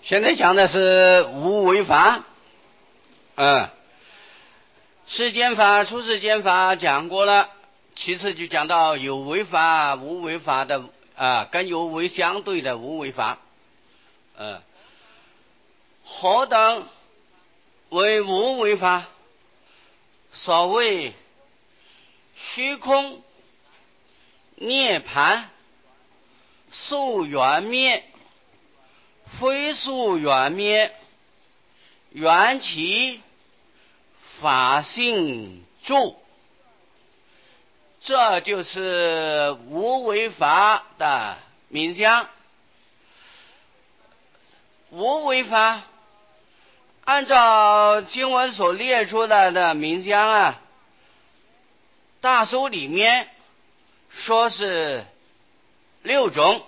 现在讲的是无为法，世间法、出世间法讲过了，其次就讲到有为法、无为法的跟有为相对的无为法。何等为无为法？所谓虚空、涅槃、宿缘灭、非宿缘灭、缘起、法性住，这就是无为法的名相。无为法按照经文所列出来的名相大书里面说是6种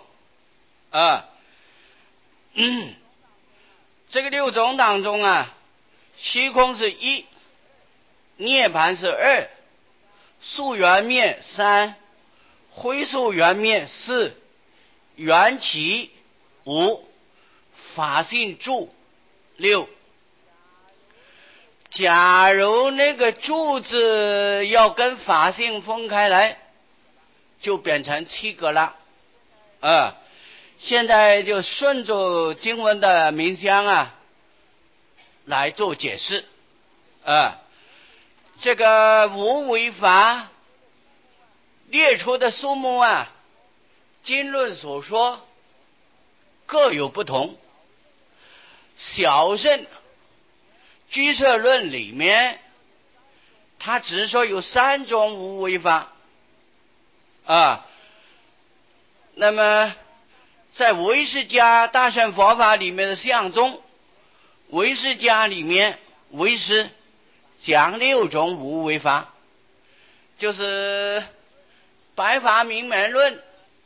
这个6种当中虚空是1，涅槃是2，宿缘灭3，非宿缘灭4，缘起5，法性住6。假如那个住字要跟法性分开来，就变成7个了。现在就顺着经文的名相来做解释。这个无为法列出的数目经论所说各有不同。小乘居舍论里面他只说有3种无为法那么在唯识家大乘佛法里面的相宗，唯识家里面唯识讲6种无为法，就是百法明门论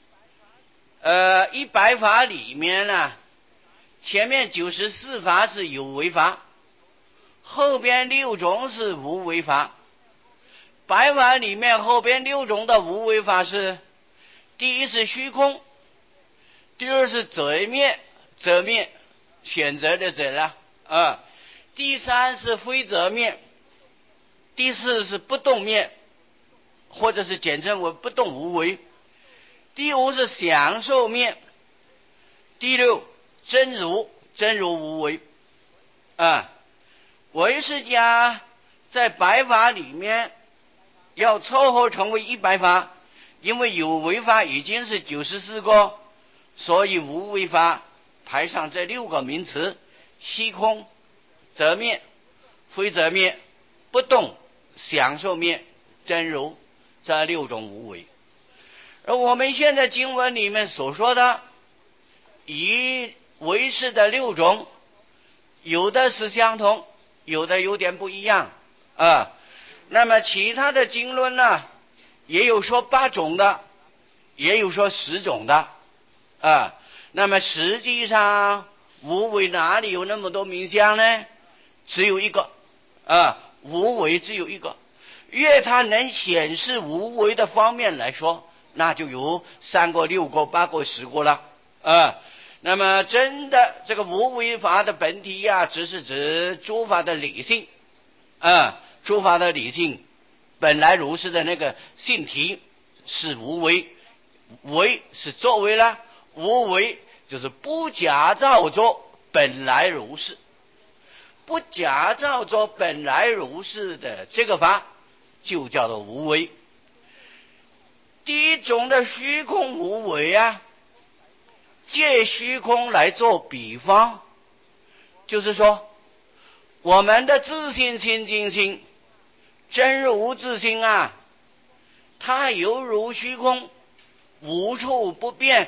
100法里面前面94法是有为法，后边6种是无为法。百法里面后边6种的无为法是：第一是虚空，第二是择灭，择灭选择的择了第三是非择灭，第四是不动灭，或者是简称为不动无为，第五是享受灭，第6真如，真如无为唯识家在百法里面要凑合成为100法，因为有为法已经是94个，所以无为法排上这6个名词：虚空、择灭、非择灭、不动、享受灭、真如，这6种无为。而我们现在经文里面所说的以唯识的6种，有的是相同，有的有点不一样那么其他的经论也有说8种的，也有说10种的那么实际上无为哪里有那么多名相呢？只有一个无为只有一个。越它能显示无为的方面来说，那就有3个、6个、8个、10个了那么真的这个无为法的本体只是指诸法的理性诸法的理性本来如是的那个性体是无为，为是作为了，无为就是不假造作本来如是，不假造作本来如是的这个法就叫做无为。第一种的虚空无为借虚空来做比方，就是说我们的自性清净心真如自性它犹如虚空，无处不变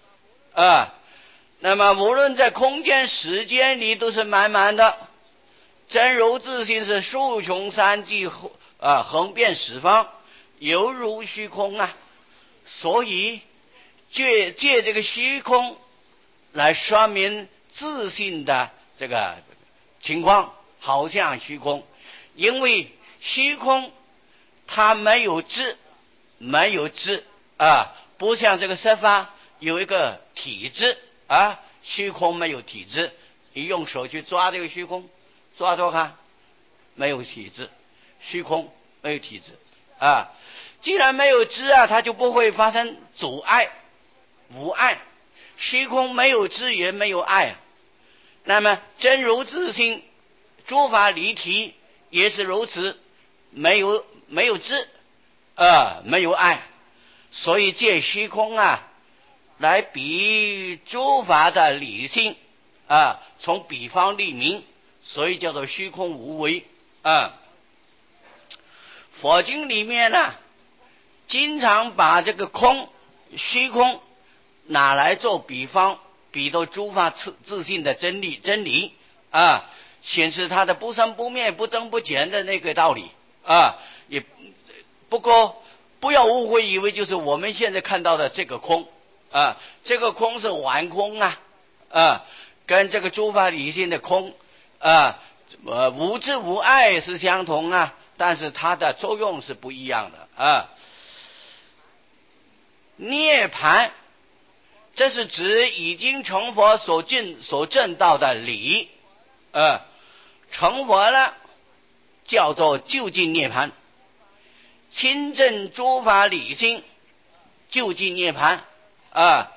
那么无论在空间时间里都是满满的。真如自性是数穷三际横遍十方，犹如虚空所以借这个虚空来说明自性的这个情况，好像虚空，因为虚空它没有质，没有质不像这个色法有一个体质虚空没有体质， 你用手去抓这个虚空，抓抓看，没有体质，虚空没有体质啊。既然没有知啊，它就不会发生阻碍，无碍。虚空没有知也没有碍，那么真如自性，诸法离体也是如此，没有知没有碍，所以借虚空啊来比诸法的理性啊，从比方立名，所以叫做虚空无为啊。佛经里面呢，经常把这个空虚空拿来做比方，比作诸法自性的真理啊，显示它的不生不灭、不增不减的那个道理啊。也不过不要误会，以为就是我们现在看到的这个空啊，这个空是完空啊，跟这个诸法理性的空啊，无智无碍是相同啊，但是它的作用是不一样的啊。涅槃，这是指已经成佛所证到的理，成佛了叫做究竟涅槃，亲证诸法理性，究竟涅槃啊。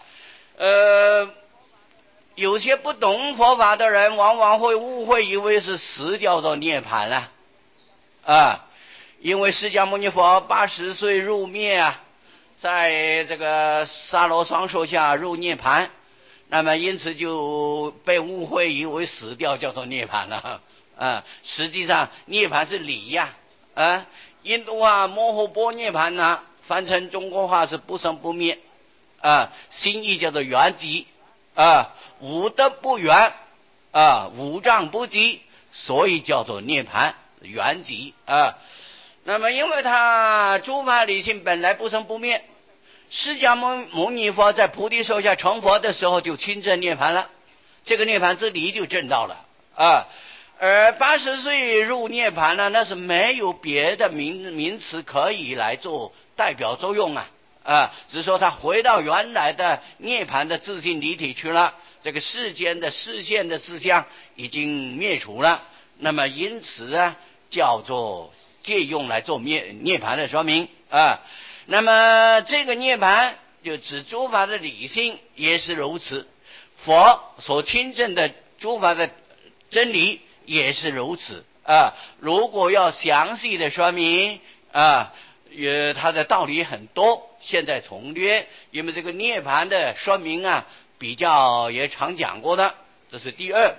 有些不懂佛法的人，往往会误会，以为是死叫做涅槃了啊。因为释迦牟尼佛80岁入灭啊，在这个沙罗双树下入涅槃，那么因此就被误会以为死掉叫做涅槃了啊。实际上涅槃是理呀印度话摩诃般涅槃呢，翻成中国话是不生不灭啊，心意叫做圆寂啊，无得不圆啊，无障不寂，所以叫做涅槃圆寂啊。那么因为他诸法理性本来不生不灭，释迦牟尼佛在菩提树下成佛的时候就亲证涅槃了，这个涅槃之理就证到了啊。而80岁入涅槃呢，那是没有别的名词可以来做代表作用只是说他回到原来的涅槃的自性离体去了，这个世间的视线的思想已经灭除了，那么因此叫做借用来做涅槃的说明啊。那么这个涅槃就指诸法的理性也是如此，佛所亲证的诸法的真理也是如此啊。如果要详细的说明它的道理很多，现在从略，因为这个涅槃的说明比较也常讲过的，这是第二。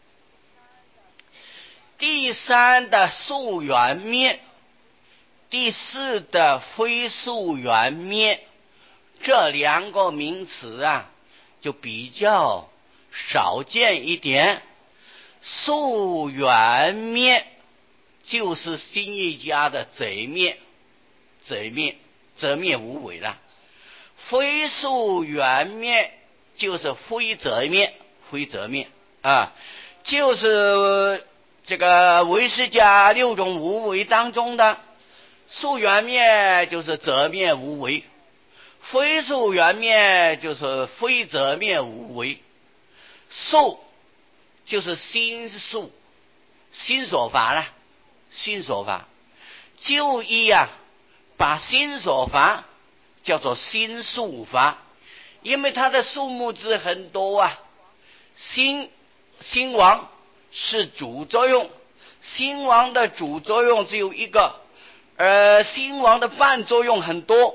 第三的宿缘灭，第四的非宿缘灭，这两个名词就比较少见一点。宿缘灭就是心一家的贼灭无为了，非宿缘灭就是非则灭就是这个唯识家6种无为当中的宿缘灭，就是则灭无为；非宿缘灭就是非则灭无为。宿就是心宿，心所法了，心所法就医把心所法叫做心宿法，因为它的数目字很多心王是主作用，心王的主作用只有一个，而心王的伴作用很多，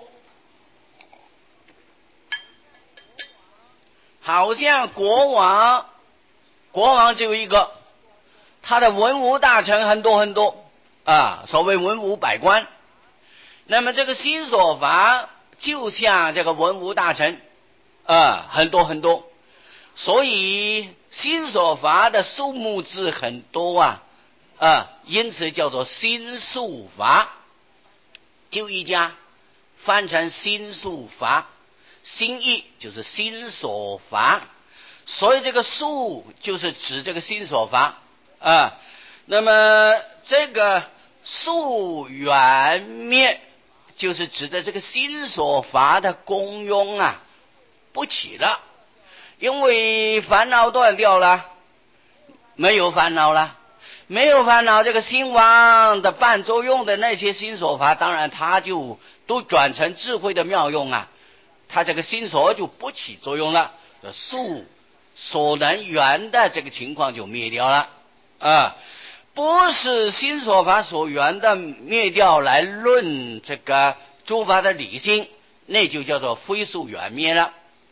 好像国王只有一个，他的文武大臣很多很多所谓文武百官。那么这个心所法就像这个文武大臣很多很多，所以心所法的数目字很多因此叫做心宿法。就一家翻成心宿法，心意就是心所法，所以这个宿就是指这个心所法那么这个宿缘灭就是指的这个心所法的功用不起了，因为烦恼断掉了， 没有烦恼了，没有烦恼，这个心王的伴作用的那些心所法，当然它就都转成智慧的妙用啊，它这个心所就不起作用了，速所能缘的这个情况就灭掉了啊。不是心所法所缘的灭掉来论这个诸法的理性，那就叫做非速缘灭了。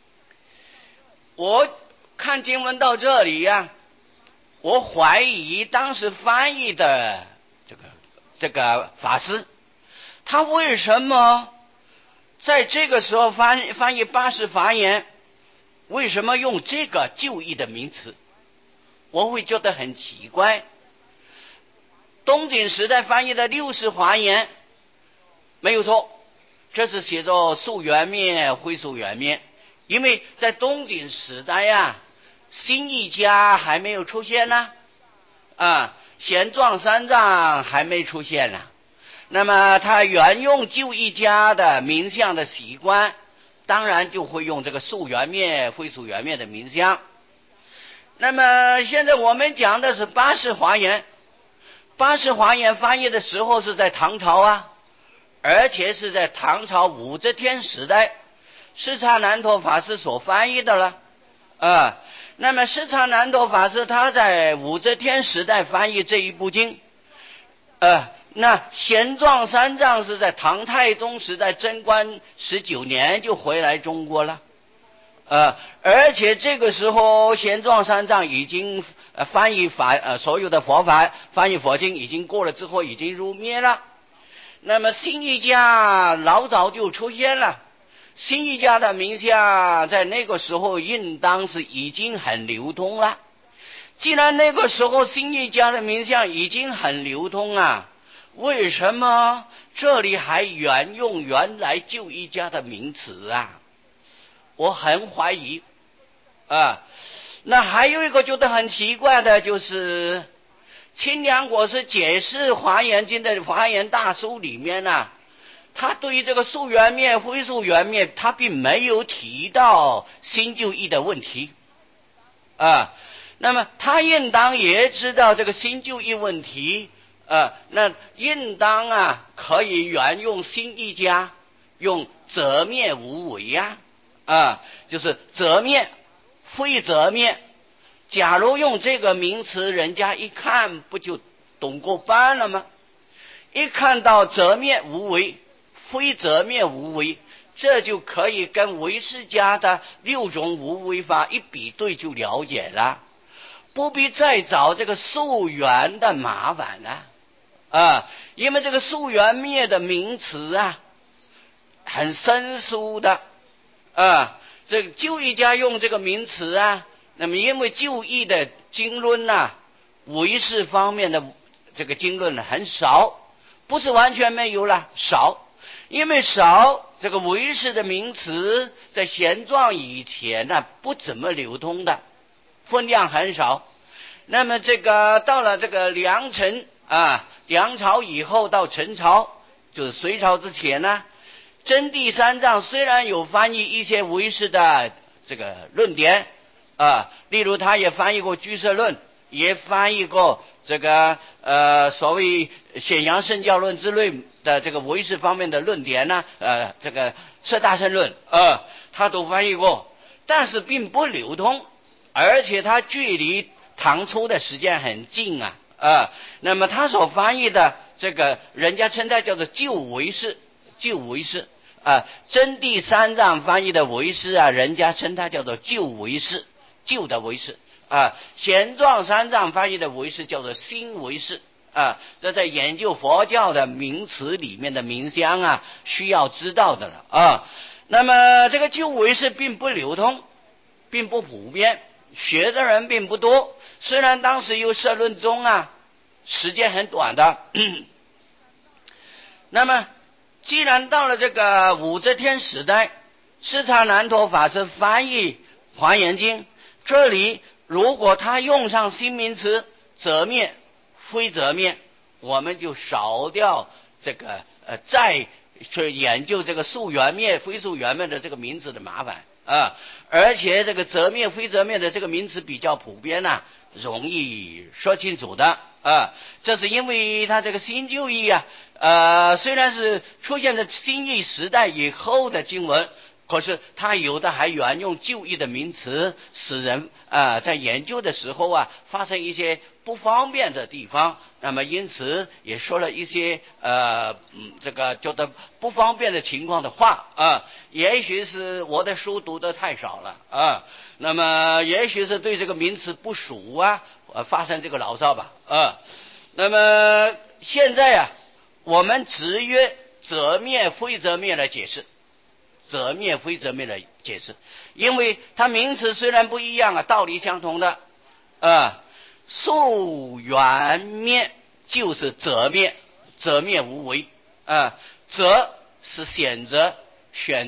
我看经文到这里呀，我怀疑当时翻译的这个法师，他为什么在这个时候翻译八识法言，为什么用这个旧义的名词？我会觉得很奇怪。东晋时代翻译的六识华严没有错，这是写作速缘灭非速缘灭，因为在东晋时代呀，新一家还没有出现呢，玄奘三藏还没出现呢，那么他原用旧一家的名相的习惯，当然就会用这个速缘灭非速缘灭的名相。那么现在我们讲的是八识华严，八识华严翻译的时候是在唐朝啊，而且是在唐朝武则天时代，释迦难陀法师所翻译的了那么释迦难陀法师他在武则天时代翻译这一部经那玄奘三藏是在唐太宗时代贞观19年就回来中国了而且这个时候玄奘三藏已经翻译所有的佛法翻译佛经已经过了之后已经入灭了。那么新一家老早就出现了，新一家的名相在那个时候应当是已经很流通了。既然那个时候新一家的名相已经很流通啊，为什么这里还沿用原来旧一家的名词啊？我很怀疑那还有一个觉得很奇怪的，就是清凉国师解释华严经的华严大书里面他对于这个速缘灭非速缘灭他并没有提到新旧义的问题那么他应当也知道这个新旧义问题那应当可以原用新一家用则灭无为就是则灭非则灭。假如用这个名词，人家一看不就懂过半了吗？一看到则灭无为非则灭无为，这就可以跟唯识家的6种无为法一比对就了解了，不必再找这个速缘的麻烦了因为这个速缘灭的名词很生疏的这个旧义家用这个名词那么因为旧义的经论唯识方面的这个经论很少，不是完全没有了，少，因为少这个唯识的名词在玄奘以前不怎么流通的，分量很少。那么这个到了这个梁朝以后到陈朝，就是隋朝之前真谛三藏虽然有翻译一些唯识的这个论点例如他也翻译过居舍论，也翻译过这个所谓显扬圣教论之类的这个唯识方面的论点这个摄大乘论他都翻译过，但是并不流通，而且他距离唐初的时间很近那么他所翻译的这个人家称它叫做旧唯识真谛三藏翻译的唯识人家称它叫做旧唯识，旧的唯识玄奘三藏翻译的唯识叫做新唯识这在研究佛教的名词里面的名相需要知道的了那么这个旧唯识并不流通，并不普遍，学的人并不多，虽然当时有摄论宗时间很短的那么既然到了这个武则天时代，释迦难陀法师翻译华严经，这里如果他用上新名词则灭非则灭，我们就少掉这个再去研究这个速缘灭非速缘灭的这个名词的麻烦而且这个则面非则面的这个名词比较普遍呐，容易说清楚的这是因为它这个新旧义虽然是出现在新义时代以后的经文，可是它有的还沿用旧义的名词，使人在研究的时候发生一些不方便的地方，那么因此也说了一些这个觉得不方便的情况的话也许是我的书读得太少了那么也许是对这个名词不熟发生这个牢骚吧那么现在我们只约则面非则面来解释，则面非则面来解释，因为它名词虽然不一样道理相同的溯源面就是则面，则面无为则是选择选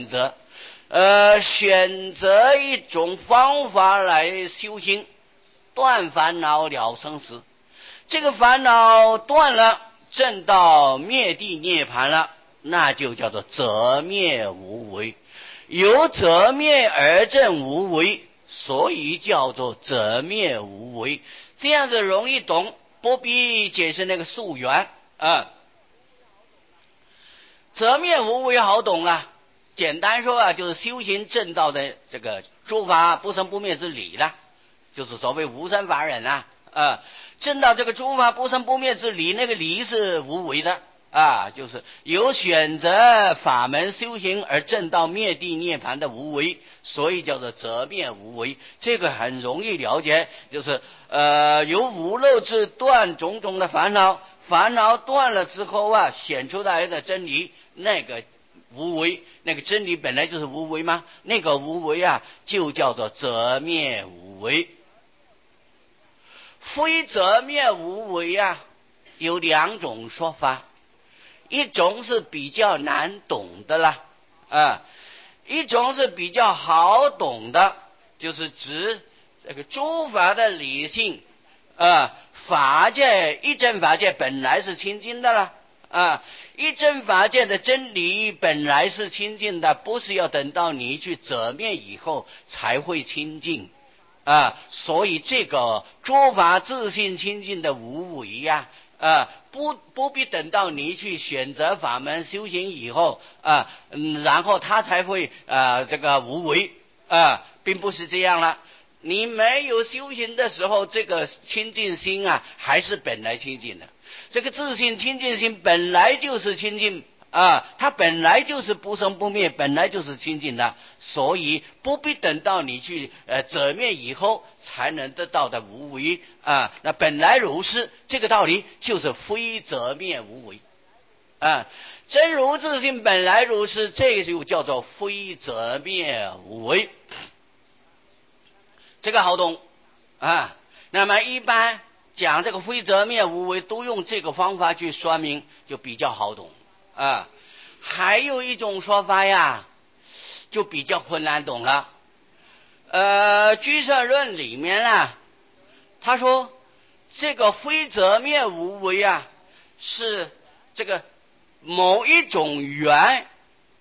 择一种方法来修行，断烦恼了生死，这个烦恼断了，证到灭地涅盘了，那就叫做则灭无为，由则灭而证无为，所以叫做则灭无为，这样子容易懂，不必解释那个溯源则灭无为好懂简单说就是修行正道的这个诸法不生不灭之理就是所谓无生法忍正道这个诸法不生不灭之理，那个理是无为的就是由选择法门修行而证到灭地涅盘的无为，所以叫做则灭无为，这个很容易了解，就是由无漏智断种种的烦恼，烦恼断了之后显出来的真理，那个无为，那个真理本来就是无为吗？那个无为就叫做则灭无为。非则灭无为有两种说法，一种是比较难懂的啦一种是比较好懂的，就是指这个诸法的理性法界一真法界本来是清净的啦一真法界的真理本来是清净的，不是要等到你去则灭以后才会清净所以这个诸法自性清净的无为不必等到你去选择法门修行以后然后他才会这个无为并不是这样了。你没有修行的时候，这个清净心还是本来清净的，这个自性清净心本来就是清净它本来就是不生不灭，本来就是清净的，所以不必等到你去则灭以后才能得到的无为那本来如是，这个道理就是非则灭无为真如自性本来如是，这个就叫做非则灭无为，这个好懂那么一般讲这个非则灭无为都用这个方法去说明，就比较好懂还有一种说法就比较困难懂了居舍论里面他说这个非则灭无为是这个某一种缘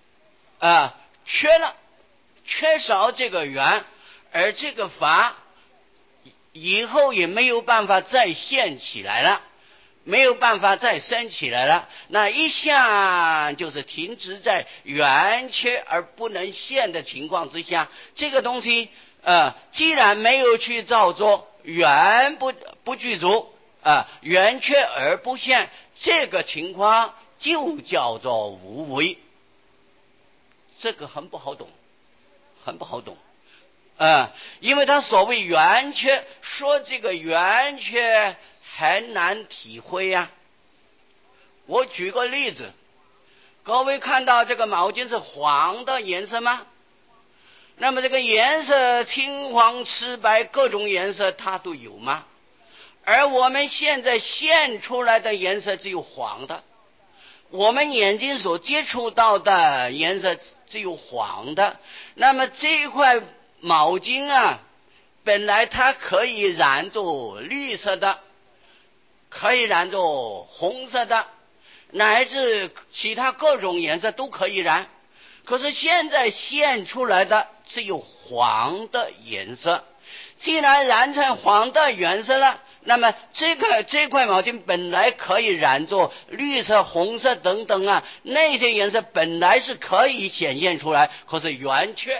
缺少这个缘，而这个法以后也没有办法再现起来了，没有办法再生起来了，那一下就是停止在缘缺而不能现的情况之下，这个东西既然没有去造作，缘不具足缘缺而不现，这个情况就叫做无为，这个很不好懂，很不好懂因为他所谓缘缺，说这个缘缺很难体会我举个例子，各位看到这个毛巾是黄的颜色吗？那么这个颜色青黄赤白各种颜色它都有吗？而我们现在现出来的颜色只有黄的，我们眼睛所接触到的颜色只有黄的，那么这一块毛巾本来它可以染作绿色的，可以染作红色的，乃至其他各种颜色都可以染， 可是现在现出来的只有黄的颜色。既然染成黄的颜色了，那么这块毛巾本来可以染作绿色、红色等等啊，那些颜色本来是可以显现出来，可是圆缺，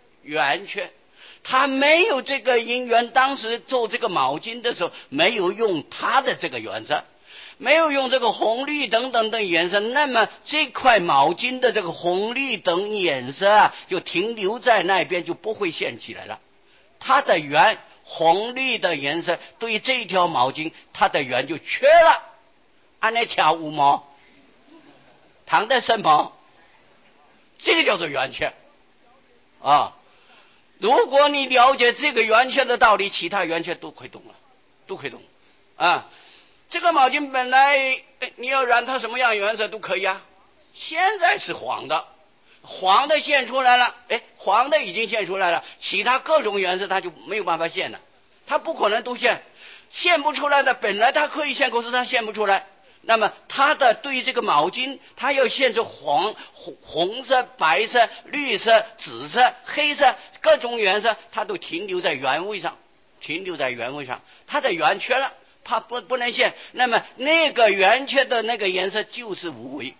他没有这个因缘，当时做这个毛巾的时候没有用它的这个颜色，没有用这个红绿等等的颜色，那么这块毛巾的这个红绿等颜色啊，就停留在那边，就不会现起来了。它的圆红绿的颜色对这条毛巾，它的圆就缺了。按那条五毛躺在身旁，这个叫做圆缺啊。如果你了解这个圆缺的道理，其他圆缺都可以懂了，都可以懂啊。这个毛巾本来你要染它什么样颜色都可以啊，现在是黄的，黄的现出来了，黄的已经现出来了，其他各种颜色它就没有办法现了，它不可能都现不出来的，本来它可以现，可是它现不出来。那么它的对于这个毛巾，它要现出红色、白色、绿色、紫色、黑色各种颜色，它都停留在原位上，它的圆缺了，它不能现。那么那个圆缺的那个颜色就是无为，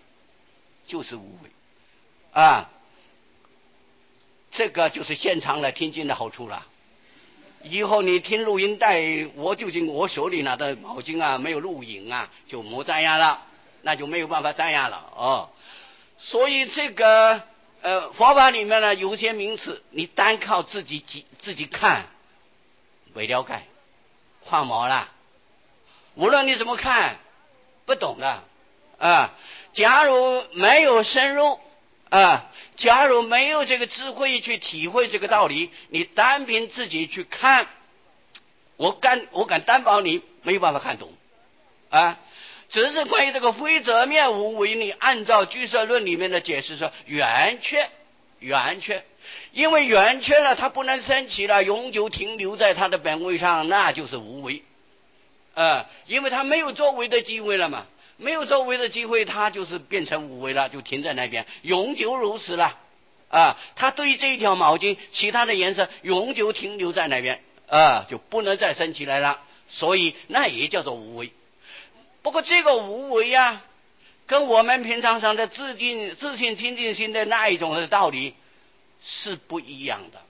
啊，这个就是现场来听经的好处了。以后你听录音带，我手里拿的毛巾啊，没有录影啊，就没这样了，那就没有办法这样了哦。所以这个佛法里面呢，有些名词你单靠自己看，没了解，换毛了。无论你怎么看，不懂的啊。假如没有深入啊，假如没有这个智慧去体会这个道理，你单凭自己去看，我敢担保你没有办法看懂啊。只是关于这个非则灭无为，你按照俱舍论里面的解释说圆缺，因为圆缺了，它不能升起了，永久停留在它的本位上，那就是无为因为它没有作为的机会了嘛，没有作为的机会，它就是变成无为了，就停在那边，永久如此了它对于这一条毛巾其他的颜色永久停留在那边就不能再升起来了，所以那也叫做无为。不过这个无为跟我们平常上的自信清净心的那一种的道理是不一样的，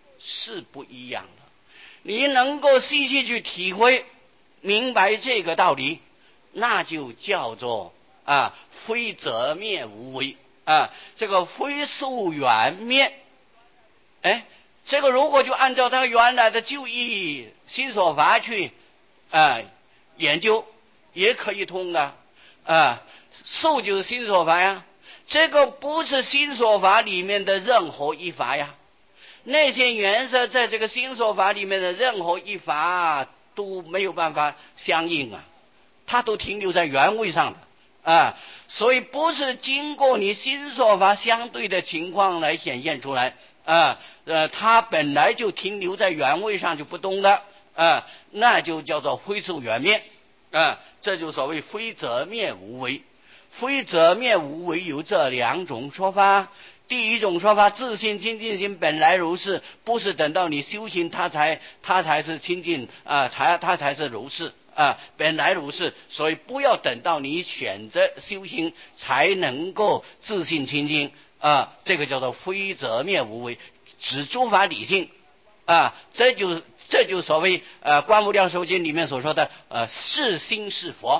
你能够细细去体会明白这个道理，那就叫做非则灭无为这个非宿缘灭。这个如果就按照他原来的旧义心所法去研究，也可以通的宿就是心所法呀，这个不是心所法里面的任何一法呀，那些原色在这个心所法里面的任何一法都没有办法相应它都停留在原位上的所以不是经过你心所法相对的情况来显现出来它本来就停留在原位上就不动的那就叫做非宿缘灭这就所谓非则灭无为。非则灭无为有这两种说法。第一种说法，自信清净心本来如是，不是等到你修行它才是清净它才是如是本来如是，所以不要等到你选择修行才能够自信清净这个叫做非则灭无为，指诸法理性这就所谓观无量寿经里面所说的是心是佛，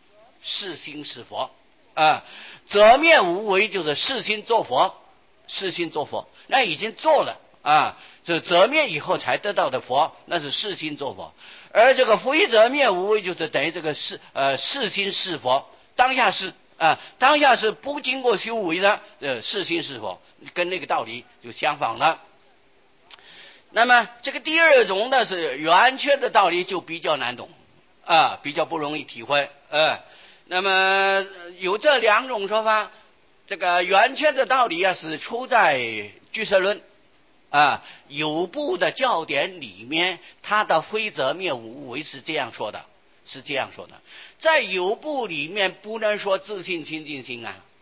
则灭无为就是是心做佛，那已经做了这则灭以后才得到的佛，那是是心做佛。而这个非则灭无为就是等于这个是心是佛，当下是不经过修为的是心是佛，跟那个道理就相仿了。那么这个第二种的是圆缺的道理就比较难懂比较不容易体会那么有这两种说法，这个圆缺的道理是出在俱舍论有部的教典里面，它的非则灭无为是这样说的，在有部里面不能说自信清净心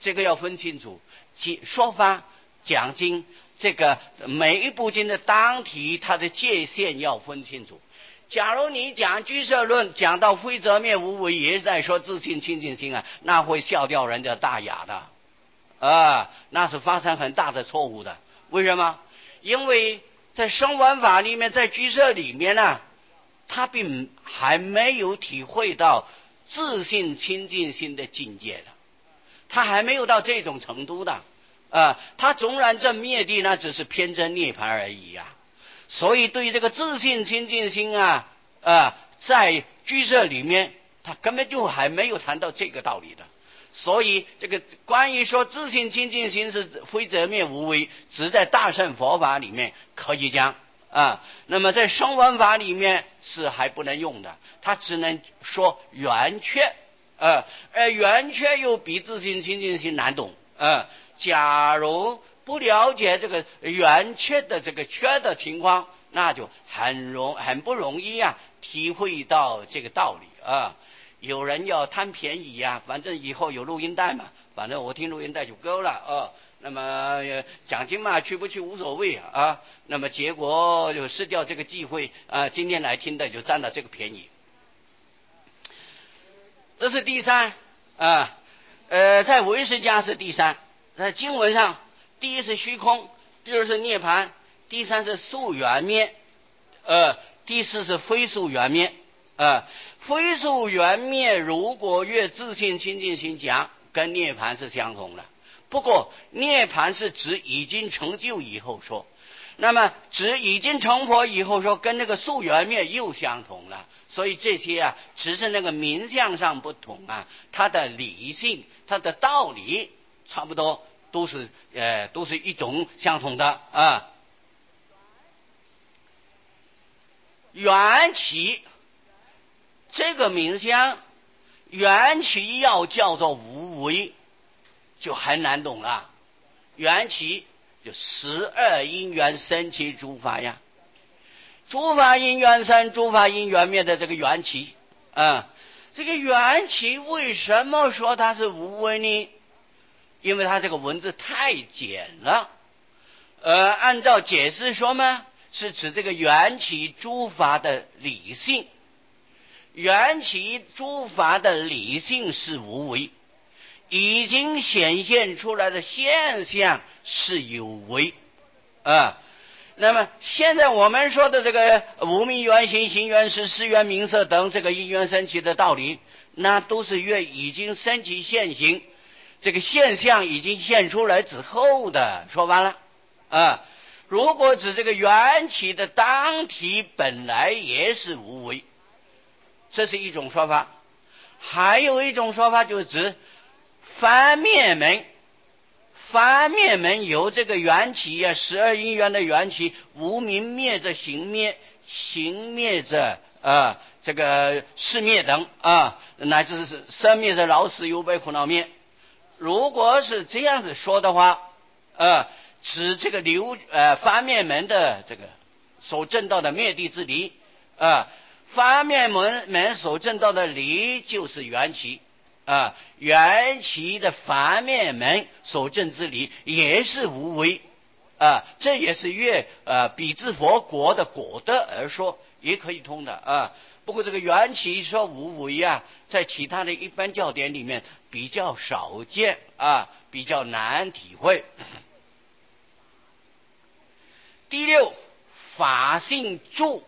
这个要分清楚。说法讲经，这个每一部经的当体，它的界限要分清楚。假如你讲居舍论，讲到非则灭无为，也是在说自性清净心啊，那会笑掉人家大雅的那是发生很大的错误的。为什么？因为在声闻法里面，在居舍里面呢，他并还没有体会到自性清净心的境界的，他还没有到这种程度的他纵然证灭地，那只是偏真涅槃而已所以对这个自性清净心在居舍里面，他根本就还没有谈到这个道理的。所以这个关于说自性清净心是非则灭无为，只在大乘佛法里面可以讲那么在声闻法里面是还不能用的，他只能说圆缺而圆缺又比自性清净心难懂假如不了解这个圆缺的这个缺的情况，那就很不容易体会到这个道理有人要贪便宜反正以后有录音带嘛，反正我听录音带就够了那么讲经嘛，去不去无所谓那么结果就失掉这个机会今天来听的就占了这个便宜。这是第三在唯识家是第三，在经文上，第一是虚空，第二是涅槃，第三是宿缘灭第四是非宿缘灭非宿缘灭如果越自性清净心讲，跟涅槃是相同的。不过涅槃是指已经成就以后说，那么指已经成佛以后说，跟那个宿缘灭又相同了。所以这些只是那个名相上不同它的理性它的道理差不多都是一种相同的缘起这个名相，缘起要叫做无为就很难懂了。缘起就12因缘生起诸法诸法因缘生，诸法因缘灭的这个缘起这个缘起为什么说它是无为呢？因为它这个文字太简了按照解释说嘛，是指这个缘起诸法的理性，缘起诸法的理性是无为，已经显现出来的现象是有为那么现在我们说的这个无明缘行、行缘识、识缘名色等这个因缘生起的道理，那都是已经生起现行，这个现象已经现出来之后的。说完了如果指这个缘起的当体本来也是无为，这是一种说法。还有一种说法就是指翻灭门，翻灭门由这个缘起12因缘的缘起，无明灭着行灭，行灭着这个事灭等乃至是生灭着老死忧悲苦恼灭。如果是这样子说的话指这个翻灭门的这个所证到的灭地之理翻灭门所证到的理就是缘起缘起的翻灭门所证之理也是无为这也是比自佛国的果德而说，也可以通的不过这个缘起说无为在其他的一般教典里面比较少见比较难体会。第六，法性住。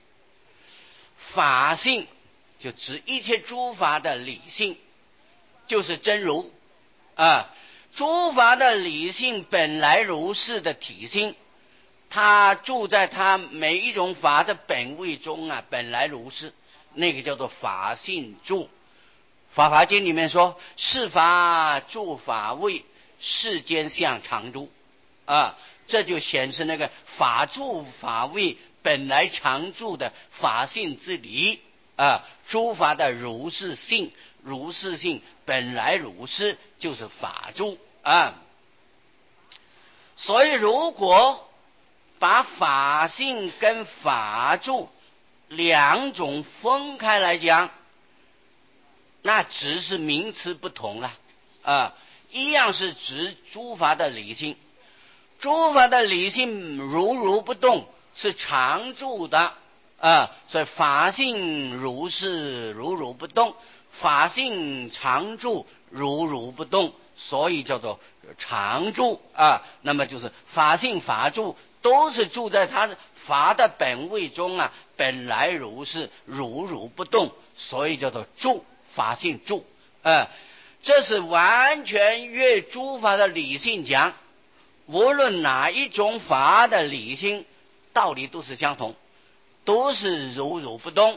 法性就指一切诸法的理性，就是真如诸法的理性本来如是的体性，它住在它每一种法的本位中本来如是，那个叫做法性住。法华经里面说，是法住法位，世间相常住这就显示那个法住法位本来常住的法性之理诸法的如是性，如是性本来如是，就是法住所以如果把法性跟法住两种分开来讲，那只是名词不同了一样是指诸法的理性。诸法的理性如不动，是常住的所以法性如是如不动，法性常住如不动，所以叫做常住那么就是法性法住都是住在他法的本位中本来如是如不动，所以叫做住，法性住这是完全越诸法的理性讲，无论哪一种法的理性道理都是相同，都是如不动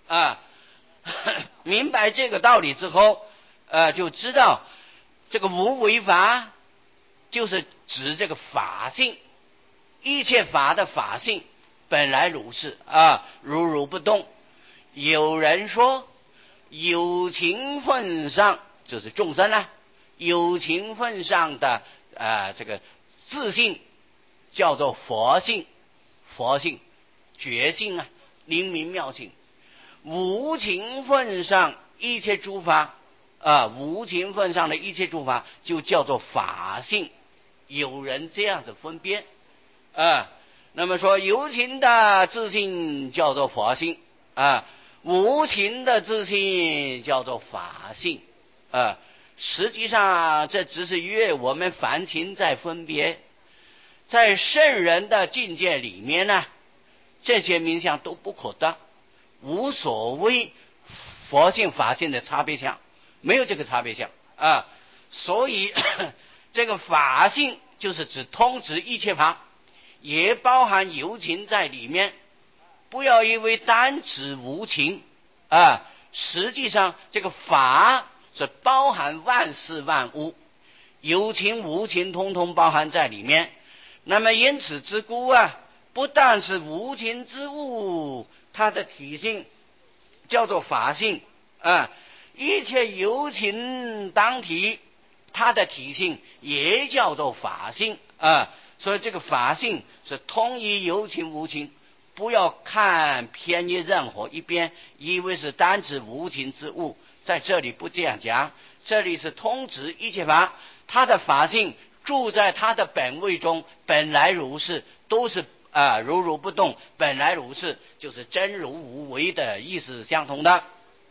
明白这个道理之后就知道这个无为法就是指这个法性，一切法的法性本来如是如不动。有人说有情分上就是众生有情分上的这个自性叫做佛性，佛性觉性灵明妙性。无情分上一切诸法无情分上的一切诸法就叫做法性，有人这样子分辨那么说有情的自性叫做佛性无情的自性叫做法性实际上这只是约我们凡情在分别，在圣人的境界里面这些名相都不可得，无所谓佛性法性的差别相，没有这个差别相所以这个法性就是指通指一切法，也包含有情在里面。不要以为单指无情实际上这个法是包含万事万物，有情无情通通包含在里面。那么因此之故不但是无情之物，它的体性叫做法性一切有情当体，它的体性也叫做法性所以这个法性是通于有情无情，不要看偏于任何一边，以为是单指无情之物，在这里不这样讲，这里是通指一切法，它的法性住在它的本位中，本来如是，都是如不动，本来如是，就是真如无为的意思相同的。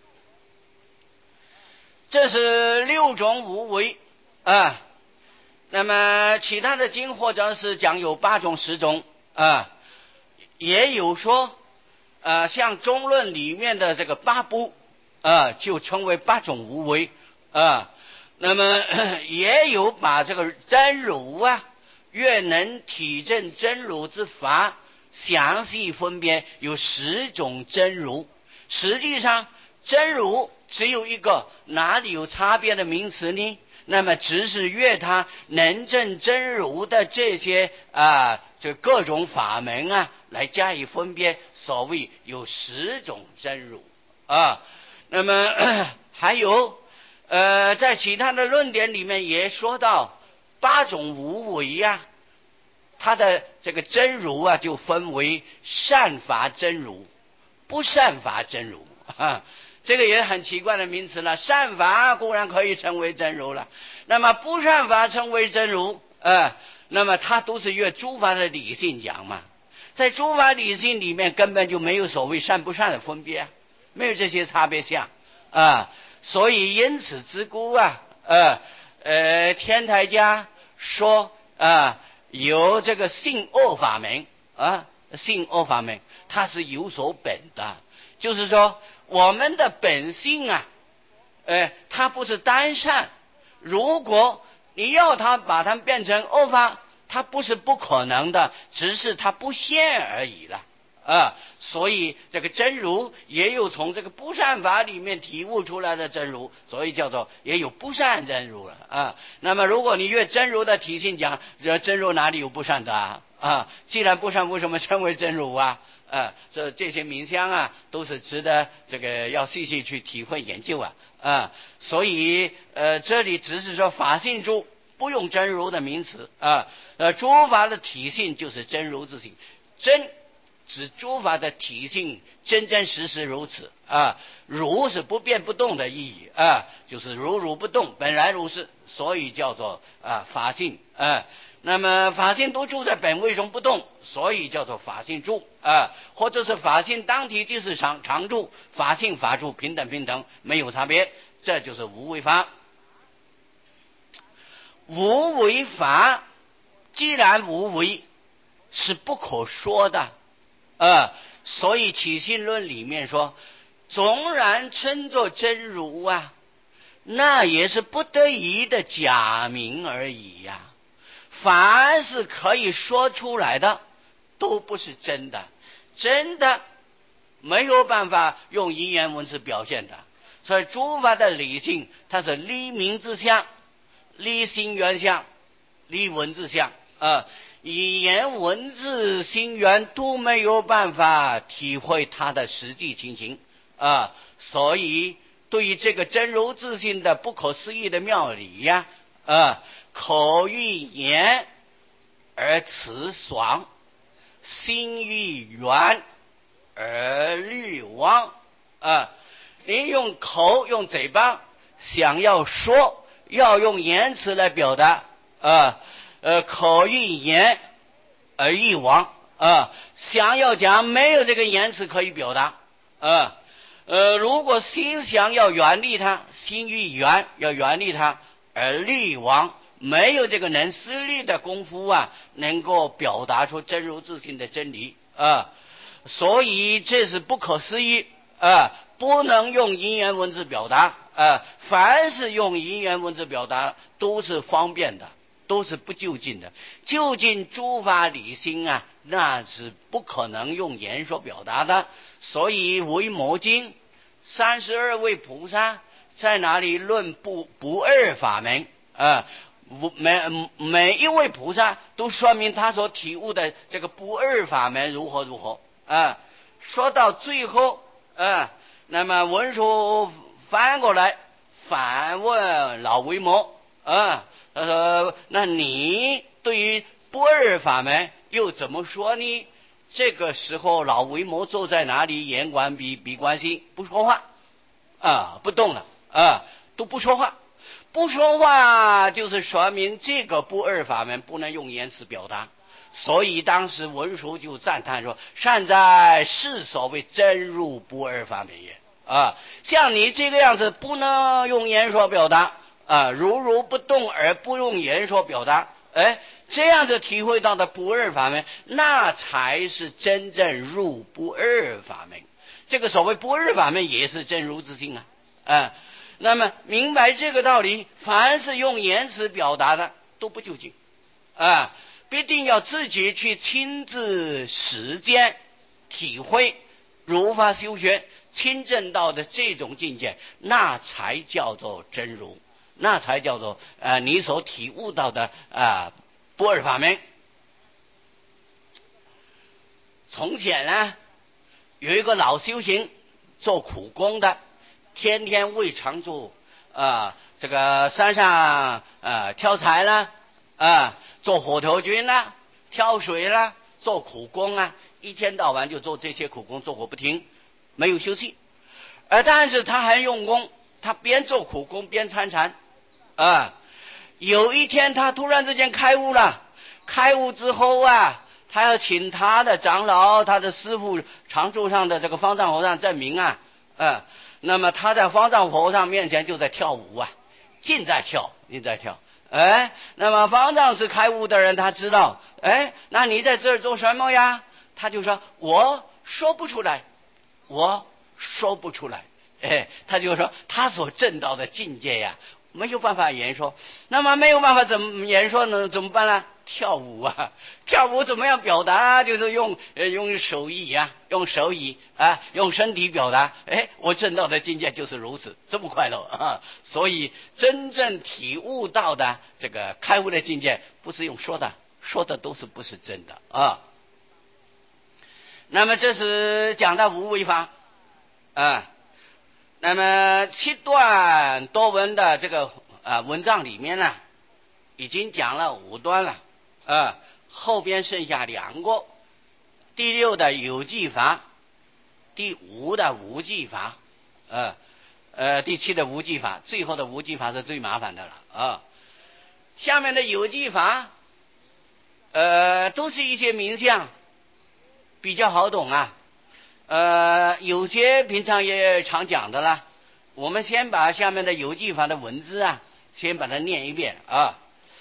这是六种无为那么其他的经或者是讲有8种10种也有说像中论里面的这个8部就称为8种无为那么也有把这个真如越能体证真如之法详细分别，有10种真如。实际上真如只有一个，哪里有差别的名词呢？那么只是越他能证真如的这些这各种法门来加以分别，所谓有10种真如那么还有在其他的论点里面也说到8种无为它的这个真如就分为善法真如、不善法真如这个也很奇怪的名词了。善法固然可以称为真如了，那么不善法称为真如那么它都是越诸法的理性讲嘛，在诸法理性里面根本就没有所谓善不善的分别没有这些差别相所以因此之故天台家说有这个性恶法门性恶法门它是有所本的，就是说我们的本性它不是单善，如果你要它把它变成恶法，它不是不可能的，只是它不现而已了所以这个真如也有从这个不善法里面体悟出来的真如，所以叫做也有不善真如了那么如果你越真如的体性讲，真如哪里有不善的既然不善，为什么称为真如这些名相都是值得这个要细细去体会研究所以这里只是说法性住，不用真如的名词诸法的体性就是真如之性，真指诸法的体性真真实实如此如是不变不动的意义就是如不动，本来如是， 所以叫做法性那么法性都住在本位中不动，所以叫做法性住或者是法性当体即是常住，法性法住平等没有差别，这就是无为法。无为法既然无为是不可说的所以起信论里面说，纵然称作真如那也是不得已的假名而已凡是可以说出来的都不是真的，真的没有办法用语言文字表现的。所以诸法的理性它是离名字相，离心缘相，离文字相语言文字心缘都没有办法体会它的实际情形所以对于这个真如自性的不可思议的妙理口欲言而辞爽，心欲圆而虑妄你用口用嘴巴想要说，要用言辞来表达口欲言而欲妄想要讲没有这个言辞可以表达如果心想要远离它，心欲远要远离它而虑妄，没有这个能思虑的功夫能够表达出真如自性的真理所以这是不可思议不能用语言文字表达凡是用语言文字表达都是方便的，都是不究竟的。究竟诸法理性那是不可能用言说表达的。所以维摩经32位菩萨在哪里论不二法门每一位菩萨都说明他所体悟的这个不二法门如何说到最后那么文殊翻过来反问老维摩他说那你对于不二法门又怎么说呢？这个时候老维摩坐在哪里，眼观鼻观心，不说话不动了都不说话。不说话就是说明这个不二法门不能用言辞表达。所以当时文殊就赞叹说，善哉，是所谓真如不二法门也像你这个样子不能用言说表达如不动而不用言说表达这样子体会到的不二法门，那才是真正入不二法门。这个所谓不二法门也是真如自性那么明白这个道理，凡是用言辞表达的都不究竟必定要自己去亲自实践体会，如法修学亲证到的这种境界，那才叫做真如，那才叫做你所体悟到的不二法门。从前有一个老修行做苦工的，天天为常住这个山上挑柴啦做火头军啦，挑水啦，做苦工一天到晚就做这些苦工，做个不停，没有休息但是他很用功，他边做苦工边参禅有一天他突然之间开悟了，开悟之后他要请他的长老，他的师父常住上的这个方丈和尚证明那么他在方丈和尚面前就在跳舞尽在跳。那么方丈是开悟的人，他知道那你在这儿做什么呀？他就说我说不出来他就说他所证到的境界没有办法言说。那么没有办法怎么言说呢？怎么办呢？跳舞跳舞怎么样表达就是用手艺用手艺用身体表达我证到的境界就是如此，这么快乐所以真正体悟到的这个开悟的境界不是用说的都是不是真的那么这是讲到无为法那么7段多文的这个文章里面呢已经讲了5段了后边剩下2个，第6的有记法，第5的无记法第7的无记法，最后的无记法是最麻烦的了下面的有记法，都是一些名相，比较好懂啊。有些平常也常讲的啦。我们先把下面的有记法的文字啊，先把它念一遍啊。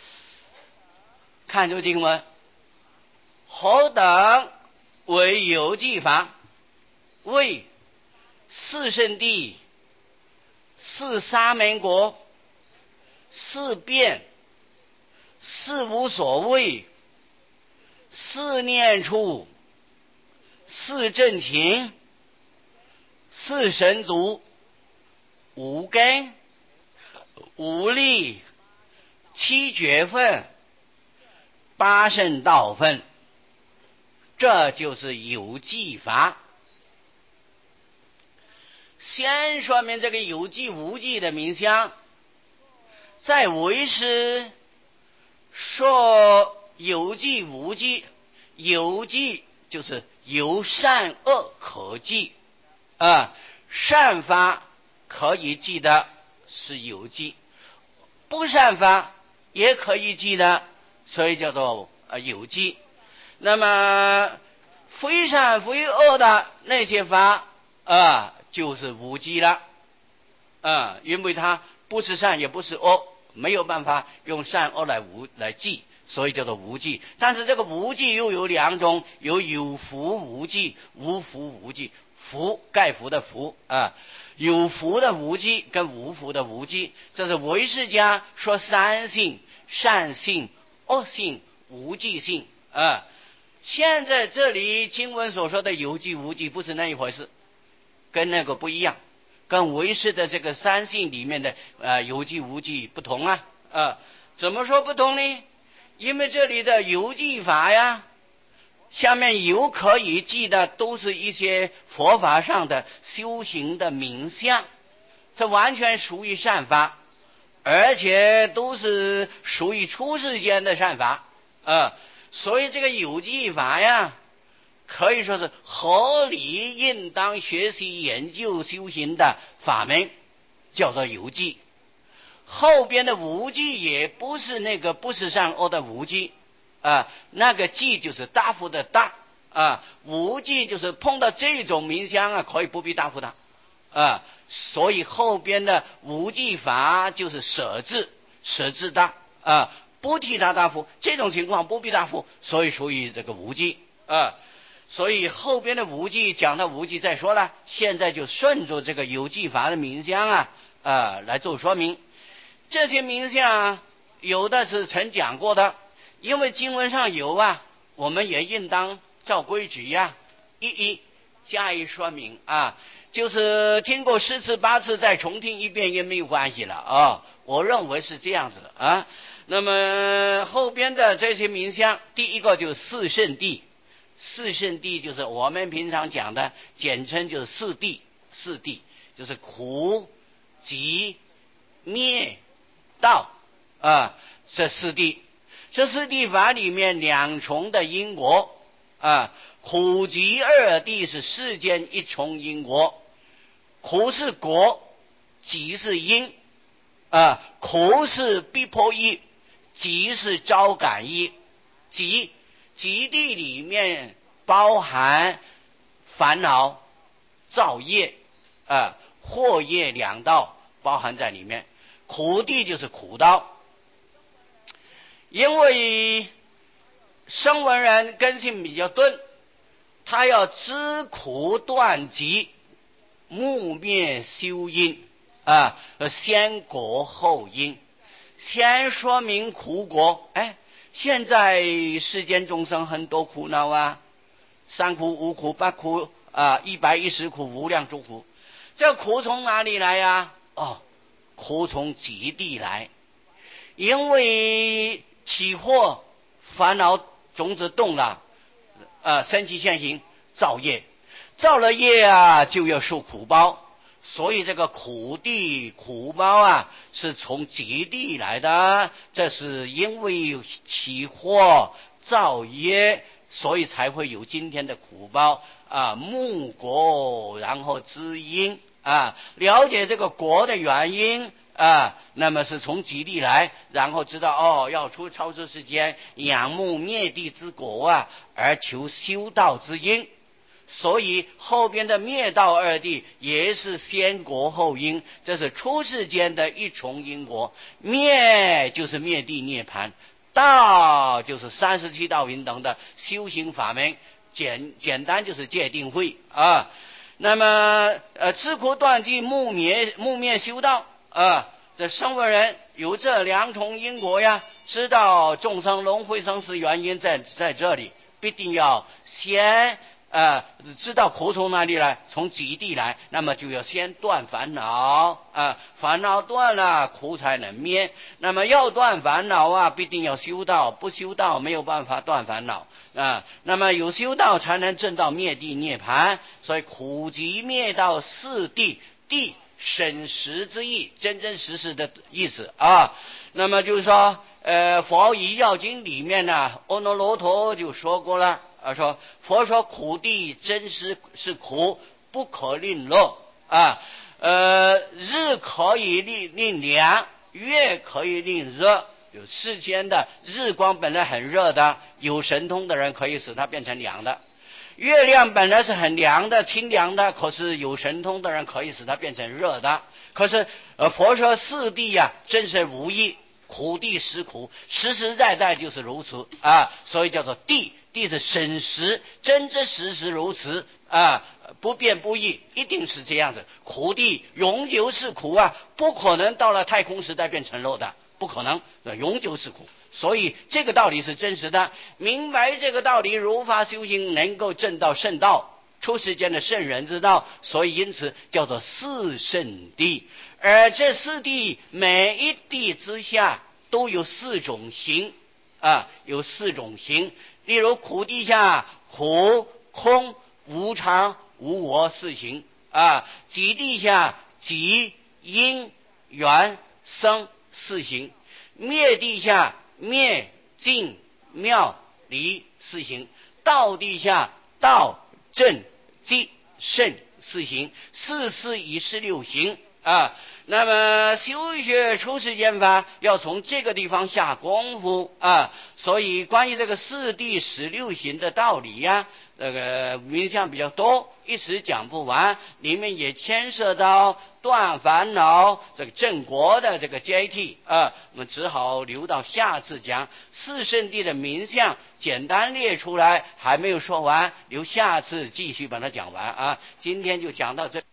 看这个经文，何等为有记法？为四圣谛，四沙门国，四辩，四无所谓，四念处，四正勤，四神足，五根，五力，七觉分，八圣道分，这就是有记法。先说明这个有记无记的名相，在唯识说有记无记，有记就是有善恶可记啊，善法可以记的是有记，不善法也可以记的，所以叫做有记。那么非善非恶的那些法就是无记了因为它不是善也不是恶，没有办法用善恶来记，所以叫做无记。但是这个无记又有两种，有福无记，无福无记。福盖福的福有福的无记跟无福的无记，这是唯识家说三性：善性、恶性、无记性现在这里经文所说的有记无记不是那一回事，跟那个不一样，跟唯识的这个三性里面的有记无记不同怎么说不同呢？因为这里的有记法呀，下面有可以记的都是一些佛法上的修行的名相，这完全属于善法，而且都是属于出世间的善法所以这个有记法呀，可以说是合理应当学习研究修行的法门，叫做有记。后边的无记也不是那个不是善恶的无记那个记就是大夫的大无记就是碰到这种名相可以不必大夫的所以后边的无记法就是舍字大不替他大夫，这种情况不必大夫，所以属于这个无记所以后边的无记讲到无记再说了，现在就顺着这个有记法的名相来做说明。这些名相有的是曾讲过的，因为经文上有我们也应当照规矩一一加以说明就是听过10次8次再重听一遍也没有关系了我认为是这样子的那么后边的这些名相，第一个就是四圣谛，四圣谛就是我们平常讲的简称就是四谛，四谛就是苦集灭道这四谛。这四谛法里面两重的因果苦集二谛是世间一重因果，苦是果，集是因苦是逼迫意，集是招感意。集谛里面包含烦恼造业祸业两道包含在里面，苦谛就是苦道。因为声闻人根性比较钝，他要知苦断集，木灭修因先果后因，先说明苦果现在世间众生很多苦恼3苦5苦8苦110苦无量诸苦，这苦从哪里来苦从集谛来，因为起惑烦恼种子动了生起现行造业，造了业就要受苦报，所以这个苦谛苦报是从集谛来的，这是因为起惑造业，所以才会有今天的苦报木果然后知因了解这个果的原因那么是从极地来，然后知道要超出世间，仰慕灭地之果而求修道之因。所以后边的灭道二谛也是先果后因，这是出世间的一重因果。灭就是灭地涅槃，道就是37道云等的修行法门，简单就是戒定慧那么吃苦断机木灭修道这声闻人有这两重因果知道众生轮回生死原因在这里，必定要先知道苦从哪里来，从极地来，那么就要先断烦恼烦恼断了，苦才能灭。那么要断烦恼必定要修道，不修道没有办法断烦恼那么有修道才能证到灭地涅槃。所以苦集灭道四谛，谛真实之意，真实的意思那么就是说佛遗要经里面呢，阿耨罗陀就说过了说佛说苦谛真实是苦，不可令乐日可以令凉，月可以令热。有世间的日光本来很热的，有神通的人可以使它变成凉的；月亮本来是很凉的清凉的，可是有神通的人可以使它变成热的。可是佛说四谛真是无异，苦谛实苦，实实在在就是如此所以叫做谛是真实，真实如此不变不异，一定是这样子。苦谛永久是苦不可能到了太空时代变成乐的，不可能，永久是苦。所以这个道理是真实的，明白这个道理，如法修行能够证到圣道，出世间的圣人之道，所以因此叫做四圣谛。而这四谛每一谛之下都有四种行有四种行。例如苦谛下苦空无常无我四行极谛下极因缘生四行，灭谛下灭尽妙离四行，道谛下道正寂胜四行，四以16行那么修学出世间法要从这个地方下功夫所以关于这个四谛16行的道理这个名相比较多，一时讲不完，里面也牵涉到断烦恼这个正果的这个阶梯我们只好留到下次讲。四圣谛的名相简单列出来，还没有说完，留下次继续把它讲完今天就讲到这。